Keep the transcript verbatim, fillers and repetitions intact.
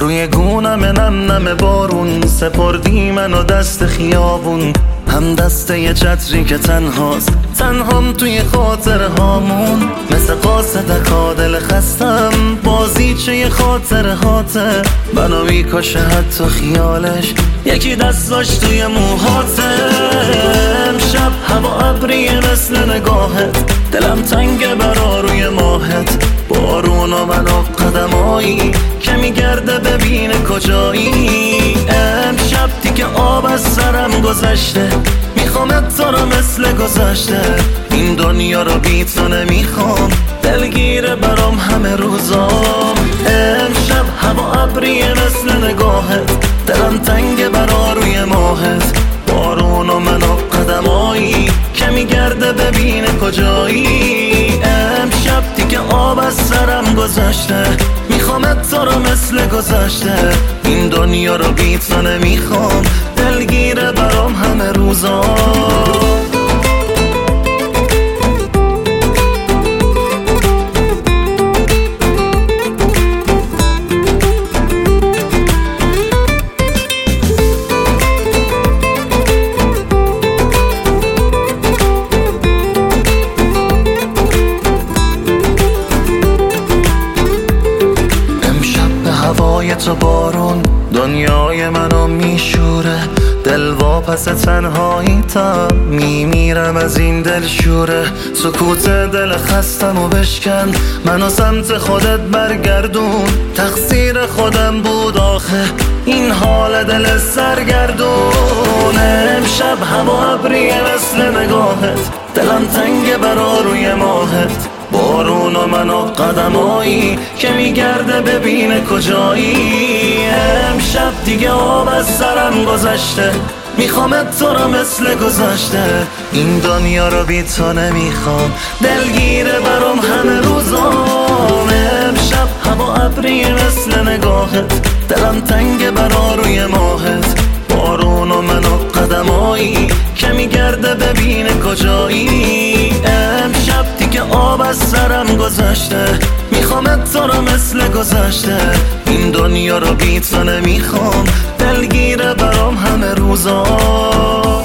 روی گونم نم نم بارون، سپردی منو دست خیابون، هم دسته یه چتری که تنهاست، تنهام توی خاطر هامون. مثل قاصدک دل خستم، بازیچه یه خاطر هاته، منو میکشه حتی خیالش، یکی دستاش توی موهاته. امشب هوا ابریه مثل نگاهت، دلم تنگه برا روی ماهت، بارون و منو قدمایی که میگرده ببینه کجایی. امشب دیگه آب از سرم گذشته، میخوامت تو رو مثل گذشته، این دنیا رو بی تو نمیخوام، دلگیره برام همه روزام. امشب هوا ابریه مثل نگاهت، دلم تنگه برا روی ماهت، بارون و منو قدمایی که میگرده ببینه کجایی. امشب دیگه آب از سرم گذشته، میخوامت تو رو مثل گذشته، این دنیا رو بی تو نمیخوام، دلگیره برام همه روزام. هوای تو بارون دنیای منو میشوره، دل واپس تنهایی تا میمیرم از این دل شوره. سکوت دل خستم و بشکن، منو سمت خودت برگردون، تقصیر خودم بود آخه این حال دل سرگردون. امشب هوا ابریه مثل نگاهت، دلم تنگه برا روی ماهت، بارون و منو قدمایی که میگرده ببینه کجایی. امشب دیگه آب از سرم گذشته، میخوامت تو رو مثل گذشته، این دنیا رو بی تو نمیخوام، دلگیره برام همه روزام. امشب هوا ابریه مثل نگاهت، دلم تنگه برا روی ماهت، بارون و منو قدمایی که میگرده ببینه کجایی. امشب دیگه آب از سرم گذشته، میخوامت تو رو مثل گذشته، این دنیا رو بی تو نمیخوام، دلگیره برام همه روزا.